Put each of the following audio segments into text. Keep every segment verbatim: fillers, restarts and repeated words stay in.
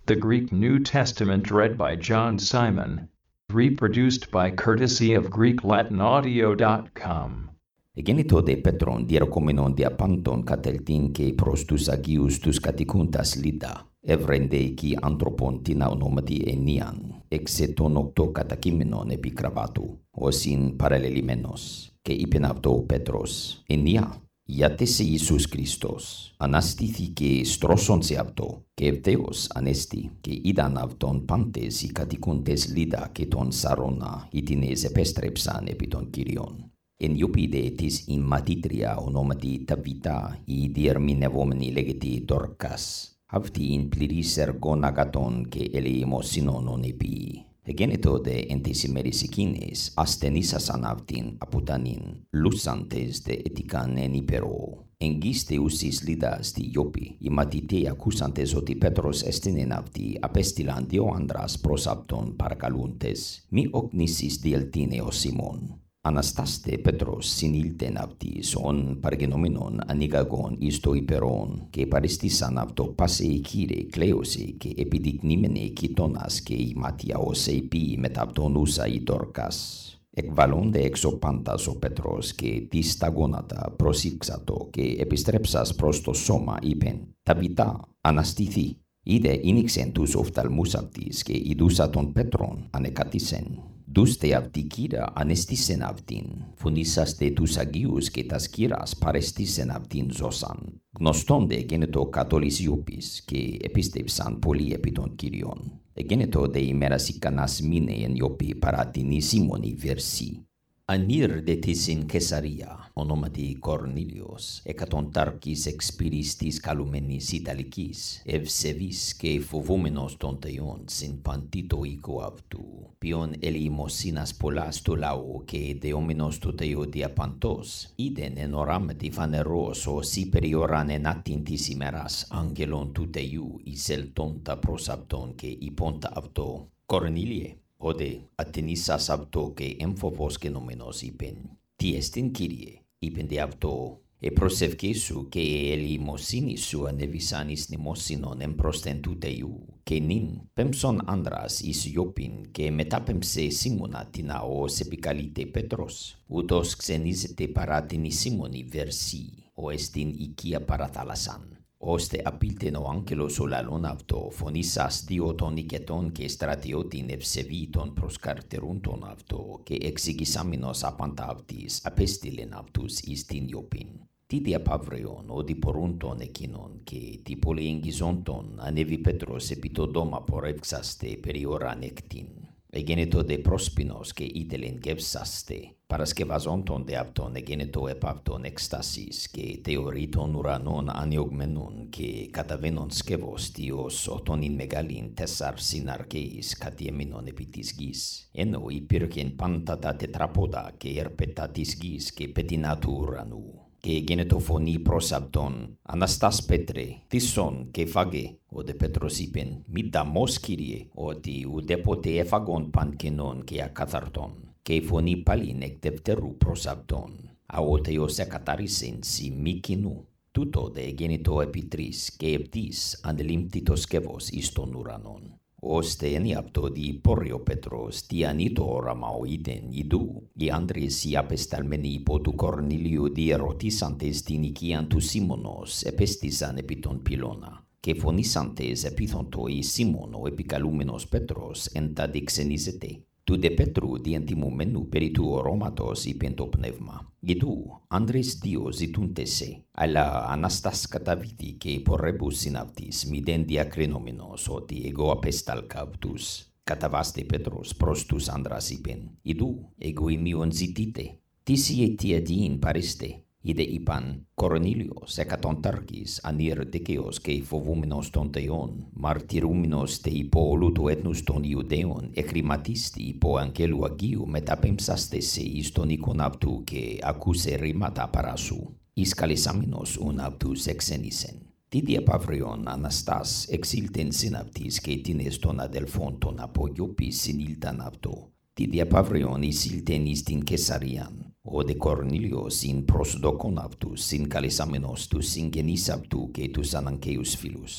The Greek New Testament read by John Simon. Reproduced by courtesy of Greek Latin Audio dot com. Egenito de Petron dierokomenon dia panton kateltin ke prostus agius tus katikунtas lida, evrende ki anthropon tina onomati enian, exeton octo katakimenon epikravatu, osin paralelimenos, ke ipenavto Petros, enia, iatese Iisus Christos, anastithi ke stroson seavto, ke evteos anesti, ke idan avton pantes i katikuntes lida ke ton sarona itines epestrepsan epiton Kyrion. En iupide tis in matitria onomati Tabita i dierminevomeni legeti Dorcas, havti in pliris ergonagaton ke eleimos sinonon epi. Egeneto de entesimeris ikines astenisas anavtin aputanin, lusantes de etikan enipero. Engiste usis lidas di Iopi, imatite accusantes oti Petros estinen avti apestilan dio andras prosapton parcaluntes, mi ognisis dieltine o Simon. Anastaste Petros sinilten avtis on pargenomenon anigagon isto iperon, ke paristis anavto pasei kire kleose ke epidignimene kitonas ke imatia oseipi metavton usa i Dorcas. Ec valonde exopantas o Petros ke distagonata prosixato ke epistrepsas prostos soma ipen, Tabita anastithi, ide inixentus oftalmusaptis ke idusaton Petron anecatisen. Duste avtikira anestisen avtin, funisas de tus agius que taskiras parestisen avtin zosan. Gnostonde geneto katolis iopis, que epistepsan poli epiton Kyrion. Egeneto de imerasikanas mine en iopi paratini simoni versi. Anir de tis in Caesarea, onomati Cornelios, ecaton tarcis expiristis calumenis italicis, ev sevis que fovumenos tonteion sin pantito ico avtu, pion elimosinas polasto lau que de hominos tuteo diapantos, iden en oram di faneros o superioran enatintisimeras angelon tuteiu isel tonta prosapton que iponta avto. Cornelie, ode atenisas avto que emphopos genomenos ipen, tiestin Kyrie, ipen de avto, e prosevkesu que elimosinis sua nevisanis nemosinon emprosten tuteiu, que nin pemson andras is iopin, que metapemse Simona tina o sepicalite Petros, utos xenisete paratini Simoni versi, o estin ikia parathalasan. Oste apilten o angelos olalon avto, fonisas diotoniceton que stratiotin evseviton proscarterunton avto, que exigissaminos apanta avtis, apestilen avtus istin iopin. Tidia pavreon odiporunton ekinon, que tipole ingisonton anevi Petros epitodoma por evxaste perioran ectin. Egeneto de prospinos que itelen gevsaste, parasque vasonton de avton egeneto epavton extasis, que teoriton uranon aniogmenon, que catavenon skevos dios otonin megalin tessar sinarcheis catieminon epitis gis, eno ipirken pantata tetrapoda que erpetatis gis que petinatu uranu. Que genetofoni prosabton, anastas Petre, tisson que fage, o de Petros ipen, midda mos Kyrie, o di u depote efagon pankenon que acatharton, que foni palin ec defteru prosabton, a oteo secatarisen si mikinu, tuto de geneto epitris, que eptis anelimtitos skevos iston uranon. Oste eniapto di porrio Petros tianito oramao iden idu, i andres i apestalmeni potu Cornelio di erotisantes tinician tu Simonos epestisan epiton Pilona, que fonisantes epitonto i Simono epicalumenos Petros entadixenisete. Tu de Petru dientimu menu peritu oromatos i pentopneuma. Idu, Andres dios ituntese, alla anastas cataviti que porrebus sinavtis midendia crenomenos oti ego apestal cavtus. Catavaste Petros prostus andras ipen. Idu, ego imion zitite. Tisi etiadin pariste. Ide ipan Cornelios ecaton tarcis anir deceos que fovumenos tonteion, martiruminos te ipo luto etnus ton iudeon, ecrimatisti ipo angelu agiu metapemsaste se istonicon aptu que accuse rimata parasu, iscalisaminos un aptus exenisen. Tidia pavrion anastas exilten sinaptis que tines tona del fonton apo iopis siniltan apto. Tidia pavrion isilten istin Caesarian, o de Cornelios in prosdocon aptus, in calisamenos tus ingenis aptu que tus ananceus filus.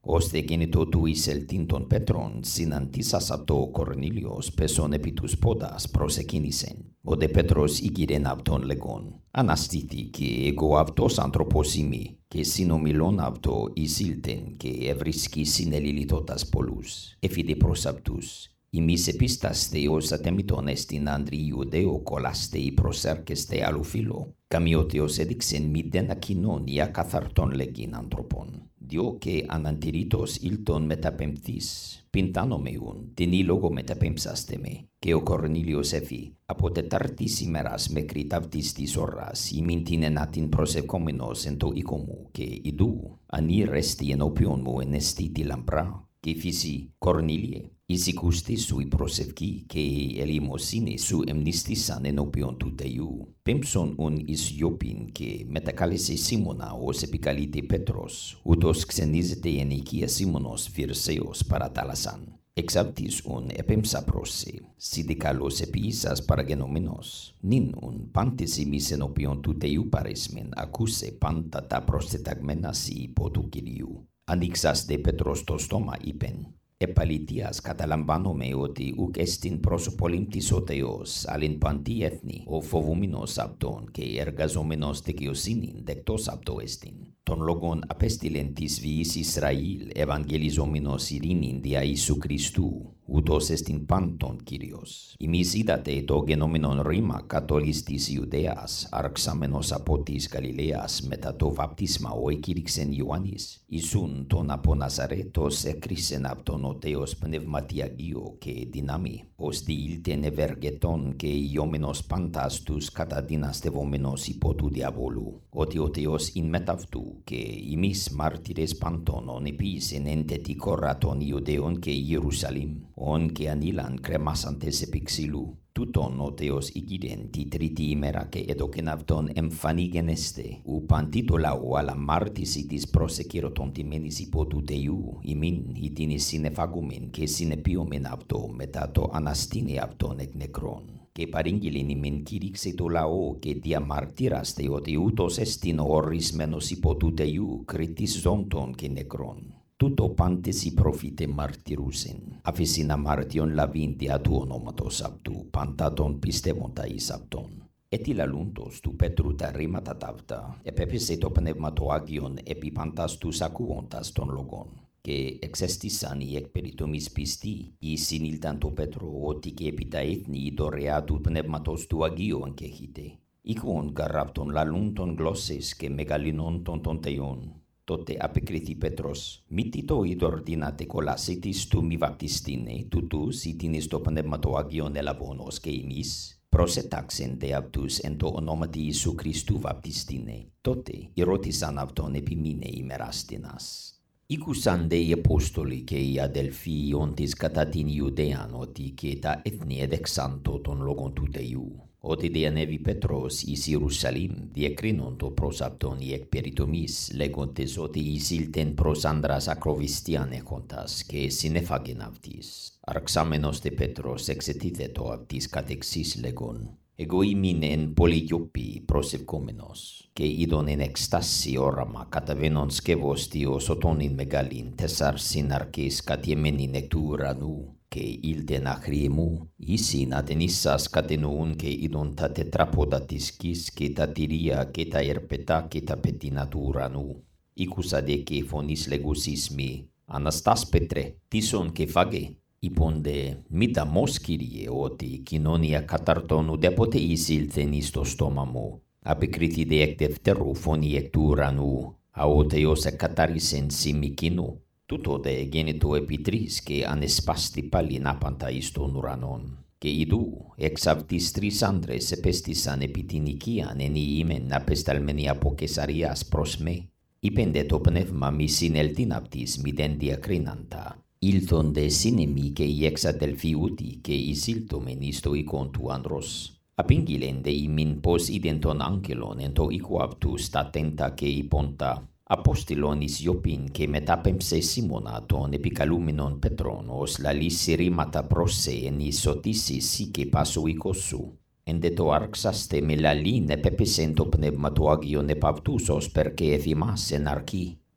Oste genito tuis eltinton Petron sinantisas apto Cornelios peson epitus podas prosekinisen. Ode Petros igiren apton legon. Anastiti ke ego aptos antroposimi, ke sinomilon apto isilten ke evriski sinelilitotas polus. Efide prosaptus. Imis epistas theos atemiton estin andri Iudeo colastei proserces te alufilo. Camioteos edixen miden akinon ia catharton legin anthropon. Dio que anantiritos ilton metapemptis. Pintano meun, teni logo metapempsas teme. Keo Cornelius efi, apotetartis imeras me critavtis tisorras, imintine natin prosecomenos ento icomu, que idu, ani resti en opion mu enestiti lampra, que fisi Cornelie. Isi custis sui prosevci, che elimosine su emnistisan en opion tuteiu. Pempson un is iopin, che metacalise Simona os epicalite Petros, utos xenisete enicia Simonos virseos paratalasan. Exaptis un epemsa prose, sidicalos episas paragenomenos. Nin un pantesimis en opion tuteiu paresmen, acuse pantata prostetagmenasi potuciliu. Anixas de Petros tostoma ipen. Epalitias catalambano meoti uc estin prosopolimtis oteos alin panti ethni o fovuminos abdon que ergazomenos tekiosinin dectos abdo estin. Ton logon apestilentis viis Israel evangelizomenos irinin dia Isu Christu, utos estin panton Kyrios. Imis idate to genomenon rima catholistis Iudeas, arxamenos apotis Galileas metato baptisma oekirixen Ioannis. Isun ton apo Nazaretos ecrisen abton oteos pneumatiagio que dinami, posti ilten evergeton que iomenos pantastus catadinas devomenos hipotu diabolu. Oti oteos in metavtu, que imis martires panton on epis en enteti corraton Iudeon que Jerusalim, on que anilan cremasantes epixilu. Tuton oteos igiden titriti imera que edokenavton emfanigen este, u pantitolau ala martisitis proseciroton timenis hipotu teiu, imin itinis sine fagumen, que sine piomen apto, metato anastine apton ec necron. Que paringilin imin kirixeto lao, que dia martiras te oteutos estin oris menos hipotu teiu, critis zonton que necron. Tuto pantesi profite martirusen. Afesina martion lavinti atu onomatos aptu, pantaton pistemontais apton. Etila luntos tu petruta rimatatavta, e pepeseto pneumatoagion epipantastus acuontas ton logon. Que exestisani ec peritomis pisti, isin il tanto Petro otique epita ethni doreatu pneumatos tu agio ancehite. Icon garrapton la lunton glosses que megalinon tontonteion. Tote apecriti Petros, mitito id ordinate colasitis tu mi baptistine, tutus itinis to pneumatoagion elavonos que imis, prosetaxen de aptus ento onomati Isu Christu baptistine, tote erotisan apton epimine imerastinas. Icusan dei apostoli che ia Delphi ontis catatin Iudean oti quieta ethni edexanto ton logon tuteiu. Oti de nevi Petros is Jerusalim, diecrinonto prosapton iec peritomis, legontes oti isilten prosandras acrovistiane contas, que sine faginavtis. Arxamenos de Petros exetitheto aptis catexis legon. Ego imin en poliopi prosevcomenos, que idon en extasi orama catavenon scevos dio sotonin megalin tesar sinarches catiemenin nectura nu, que ilten acriemu, isin atenissas catenuun que idon ta tetrapodatiscis, que ta tiria, que ta erpeta, que ta petinatura nu. Icusa de que fonis legusismi, anastas Petre, tison que fage, iponde mita moschirie oti quinonia catartonu depote isilten isto stomamu, apecriti de ec defteru foni ectura nu, aoteos catarisen simicinu, tuto de genito epitris que anespasti palin apanta isto nuranon, que idu exavtis tris andres epestisan epitinikian eni imen apestalmeni apocesarias prosme, ipendeto pneuma misin eltinaptis midendia crinanta, ilton de sinemi que iexa Delphi uti que isilto menisto icontu andros. Apingilen de imin pos identon angelon ento iquaptu statenta que iponta. Apostilonis iopin que metapemse Simona ton epicalumenon Petron os la lisirimata prose en isotisi sique pasu icosu. Endeto arxaste me la line pepesento pneumatoagion epavtusos perque efimas en archi.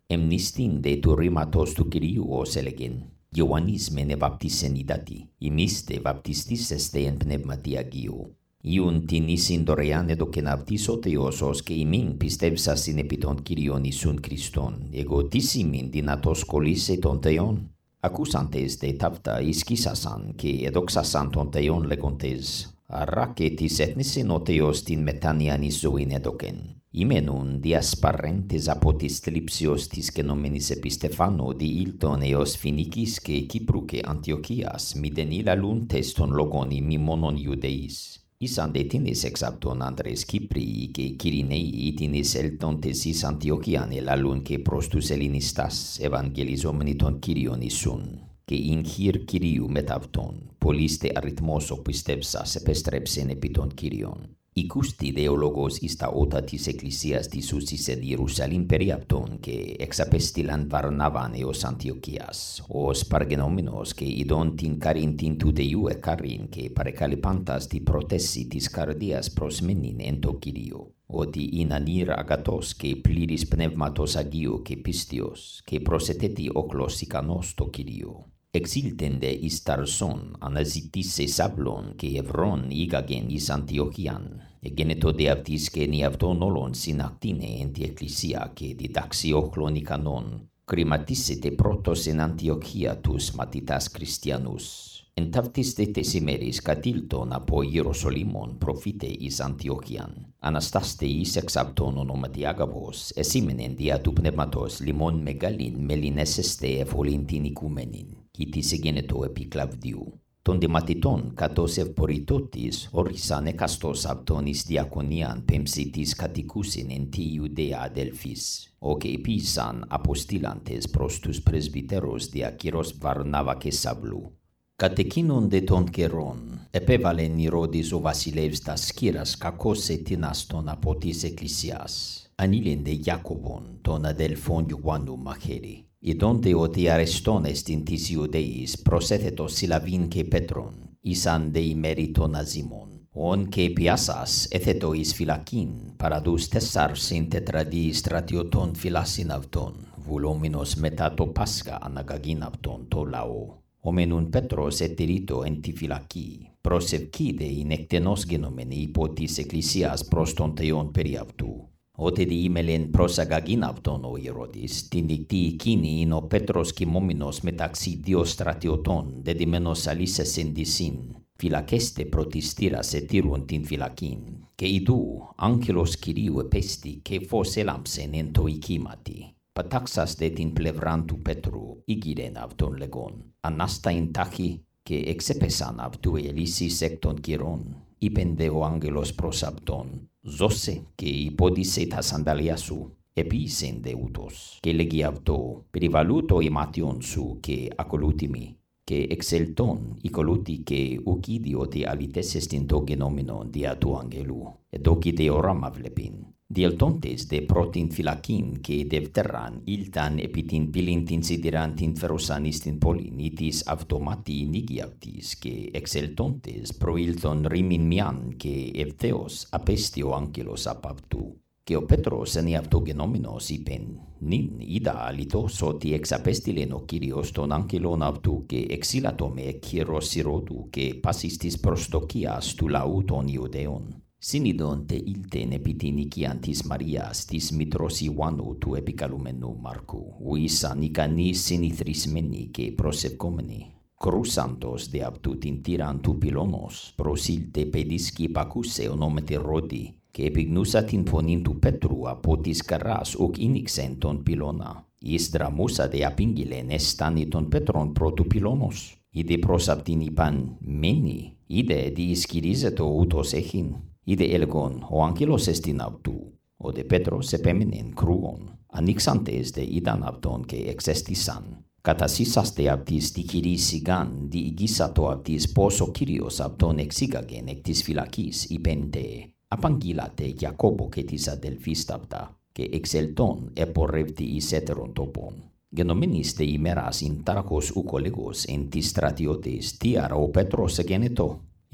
Εμνίστην δε του ρήματος του Κυρίου ως έλεγεν, Ιωάννης μεν εβαπτίσεν ιδάτη, ημείς δε βαπτιστήσεστε εν πνεύματι Αγίου. Ιουν την ίσιν δωρεάν εδωκεν αυτής ο Θεός ως και ημίν πιστεύσασιν επί των Κύριων Ιησούν Χριστόν, εγώ τις ημίν δυνατός κολλήσε των Θεών. Ακούσαντες δε ταύτα ισκήσασαν και εδοξάσαν των Θεών λέγοντες, άρα και τις έθνησιν ο Θεός την μετάνοιαν εις ζωήν εδωκεν. Ημένουν διασπαρέντες από της θλίψεως της καινόμενης επί Στεφάνου διήλτων έως Φινικής και Κύπρου και Αντιοχίας, μηδεν ηλαλούντες των λόγων ημί μόνον Ιουδαίης. Ήσαν δε τίνες εξ αυτών άντρες Κύπριοι και Κυριναίοι τίνες έλτοντες εις Αντιοχίαν ελαλούν και προς τους Ελληνιστάς ευαγγελιζόμενοι των Κύριων Ιησούν. Και ειν χείρ Κυρίου μετ' αυτών, πολλής δε αριθμός ο πιστεύσας επέστρεψεν επί των Κύριων. Οικούστη δε ο λόγος εις τα ότα της Εκκλησίας της ουσης εν Ιερουσαλήμ περί αυτών και εξαπέστειλαν Βαρνάβαν έως Αντιοχίας, ως παργενόμενος και ειδών την καρήν την του Θεού εκάριν και παρεκαλυπάντας τη προτέση της καρδίας προσμένην εν το Κύριο, ότι είναι ανήρ αγατός και πλήρης πνεύματος Αγίου και πίστιος και προσετέτη όκλος ικανός το Κύριο. Εξήλτεντε εις Ταρσόν αναζητήσε Σαύλων και Ευρών ήγαγεν εις Αντιοχίαν. Εγένετο δε αυτής και νη αυτόν όλων συνακτήνε εν τη Εκκλησία και διδάξει όχλων ικανών. Κριματίσετε πρώτος εν Αντιοχία τους μαθητάς Χριστιανούς. Εν ταύτης δε τες ημέρης κατήλτον από Ιεροσολύμων προφήτε εις Αντιοχίαν. Αναστάστε εις εξ αυτόν ονόματι Άγαβος, εσήμενεν δια του πνεύματος λιμών μεγαλήν μελινέσεστε εφολήν την οικουμένην. Κι της εγένετο επί Κλαβδίου. Των δε μαθητών κατός ευπορητώτης όρισαν εκαστός αυτόν εις διακονίαν πέμψη της κατοικούσιν εν τη Ιουδαία αδελφής. Ο και επίσαν αποστήλαντες προς τους πρεσβυτέρους δια Κυρός Βαρνάβα και Σαύλου. Κατ' εκείνον δε των καιρών, επέβαλεν Ηρώδης ο βασιλεύς τας σκύρας κακός ετινάστον από της Εκκλησίας. Ανήλεν δε Ιάκωβον, τον αδελφόν Ιωάννου μαχαίρι. Ειδών δε ότι αρεστών εστιν της Ιουδαίης προσέθετος Συλλαβήν και Πέτρον, ήσαν δε ημέρη των αζήμων. Ον και πιάσας έθετο εις φυλακήν, παραδούς τεσσάρ συν τετραδί στρατιωτών φυλάσιν αυτόν, βουλόμενος μετά το Πάσχα αναγαγήν αυτόν το λαό. Ομενούν Πέτρος ετηρείτο εν τη φυλακή, προσευκεί δε ειν εκτενώς γενόμενη υπό της Εκκλησίας προς τον Θεόν περί αυτού. Ότε διήμελεν προσαγαγήν αυτόν ο Ηρώδης, την νυχτή εκείνη είναι ο Πέτρος κοιμόμενος μεταξύ δύο στρατιωτών, δεδημένος αλήσες εν δυσίν. Φυλακέστε πρωτιστήρας ετήρουν την φυλακήν, και ειδού άγγελος Κυρίου επέστη και φως έλαμψεν εν το οικίματι. Πατάξας δε την πλευράν του Πέτρου, ήγηρεν αυτόν λεγόν, ανάσταιν τάχει, και εξέπεσαν αυτού ελύσεις εκ των κυρών. Είπεν δε ο άγγελος προς αυτόν, ζώσε και υπόδισε τα σανταλιά σου. Επίσεν δε ούτως, και λέγει αυτό, περιβαλού το ημάτιον σου και ακολούθημι. Και εξελτών οικολούθη και ουκί διότι αλητέσες την το γενόμενον δια του αγγελού. Εδόκι δε οράμα βλέπειν. Διελτόντες δε πρώτην φυλακήν και δευτεράν ήλταν επί την πύλην την σιδηράν την φερωσαν εις την πόλην ή της αυτομάτι νίγη αυτής και εξελτόντες προήλθον ρήμην μιαν και ευθέως απέστη ο άγγελος απ' αυτού. Και ο Πέτρος εν αυτό γενόμενος είπεν, νυν είδα αλητός ότι εξαπέστειλεν ο Κύριος τον άγγελον αυτού και εξήλατο με κύρος Ηρώδου και πάσης της προσδοκίας του λαού των Ιουδαίων. Συνειδον τε ήλτεν επί την οικίαν της Μαρίας της μητρός Ιωάννου του επικαλουμένου Μάρκου, ου ήσαν ικανοί συνηθρισμένοι και προσευκόμενοι. Κρούσαντος δε αυτού την τύραν του πυλώνος, προσήλτε παιδίς και υπακούσε ονόματι Ηρώδη, και επιγνούσα την φωνήν του Πέτρου από της καράς ουκ ίνιξεν τον πυλώνα. Εις δραμούσα δε απήγγειλεν εστάνει τον Πέτρον πρώτου πυλώνος. Είδε προς αυτήν είπαν, μένει, είδε δι ισχυρίζετο ούτως έχειν. Είδε έλεγον, ο άγγελος εστιν αυτού. Ο δε Πέτρος επέμενεν κρούγον. Ανοίξαντες δε είδαν αυτόν και εξέστησαν. Κατασύσαστε αυτής τη χειρή σιγάν, διηγήσατο αυτής πως ο Κύριος αυτόν εξήγαγεν εκ της φυλακής, είπεντε. Απαγγείλατε Ιακώβο και της αδελφής ταύτα, και εξελτών επορεύτη εις έτερον τόπον. Γενομένης δε ημέρας ειν τάραχος ουκολεγός εν της στρατιώτες, τι άρα ο Πέτρος εγένετο.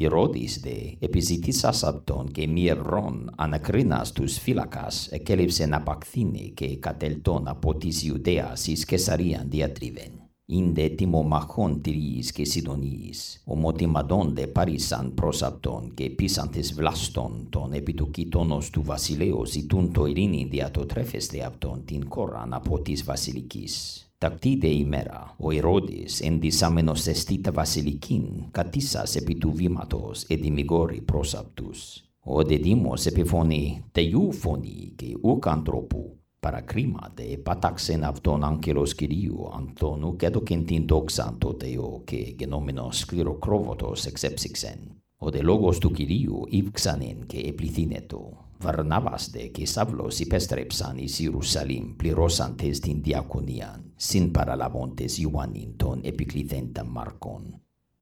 Irodis de episitis asapton que mieron anakrinas tus phylacas e kelipsen apakthine que catelton apotis Iudeas is Caesarian diatriven. Inde timo machon tiris que sidonis, omotimadon de parisan prosapton que pisantes vlaston ton epituchitonos tu Vasileos itunto irini diato trefeste apton tin coran apotis Vasilikis. Tactide imera, o Herodes endisamenos estita Vasilikin, catisas epituvimatos edimigori prosaptus. O dedimos epifoni teiufoni que ucantropu, para crima de pataxen avton angelos Kyriou antonu kedokentin doxanto teo que genomenos sclerocrovotos exepsixen. O de logos tu Kyriou ivxanen que eplithineto. Varnavas de que savlos ipestrepsan is Jerusalim plirosantes tin diaconian, sin paralabontes Ioannin ton epiclithentam Marcon.